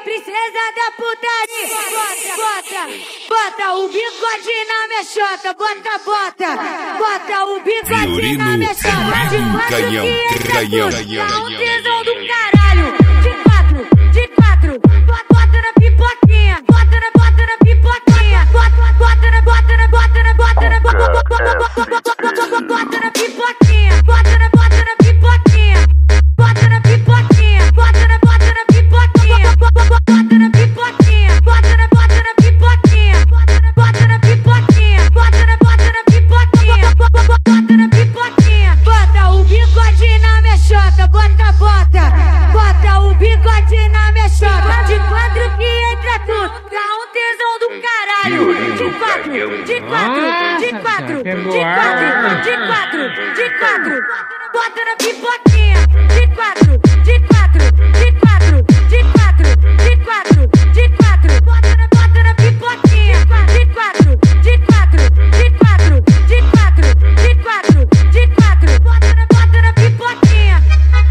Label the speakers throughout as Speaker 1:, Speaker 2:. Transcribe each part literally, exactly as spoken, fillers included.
Speaker 1: princesa da putaria. Bota, bota, bota o bigode na mexota. Bota, bota, bota o bigode na mexota. De quatro
Speaker 2: canhão, canhão,
Speaker 1: dá um tesão do caralho. De quatro, de quatro, bota, bota na pipoquinha. Bota na, bota na pipoquinha. Bota, bota na, bota na, bota na, bota na, bota na, bota na, bota na pipoquinha. Bota na, bota na pipoquinha. Bota na pipoquinha. Bota na, bota na pipoquinha. Bota na pipoquinha. Bota na, bota na pipoquinha. Bota na, bota na pipoquinha. Bota na, bota na pipoquinha. Bota na pipoquinha. Bota o bigode na mexota. Bota, bota. Bota o bigode na mexota. De quatro que entra tudo. Dá um tesão do caralho. De quatro, de quatro, de quatro, de quatro, de quatro, de quatro. Bota na pipoquinha. De quatro, de quatro, de quatro, de quatro, de quatro, de quatro. Bota na, bota na pipoquinha. De quatro, de quatro, de quatro, de quatro, de quatro, de quatro. Bota na, bota na pipoquinha.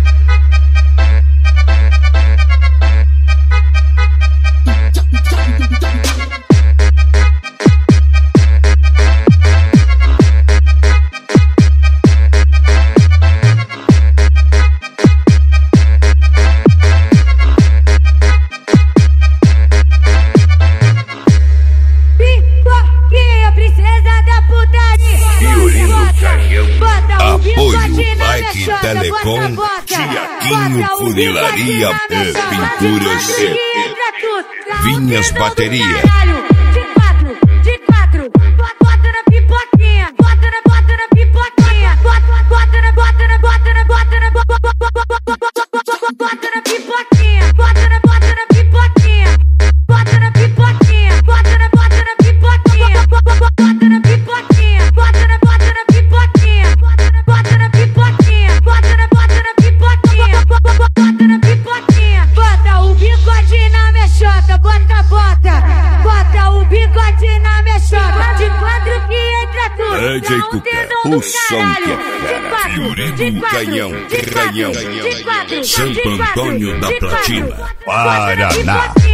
Speaker 2: Apoio Like Telecom, Tiaquinho Funilaria e Pinturas e Vinhas Bateria.
Speaker 1: De quatro, de quatro, bota na pipoquinha. Bota na, bota na pipoquinha. Bota, bota na, bota na, bota na, bota na, bota na pipoquinha. Bota na, bota na pipoquinha. Bota na pipoquinha. Bota na, bota na pipoquinha. Bota na pipoquinha. Bota na, bota na pipoquinha. Bota na pipoquinha. Bota na, bota na pipoquinha. Bota na pipoquinha. Bota o bigode na mexota. Bota, bota. Bota o bigode na mexota. De quatro que entra tudo.
Speaker 2: D J Cuca, o som que é fera. Fiorino Canhão, Canhão, Santo Antônio da Platina, Paraná.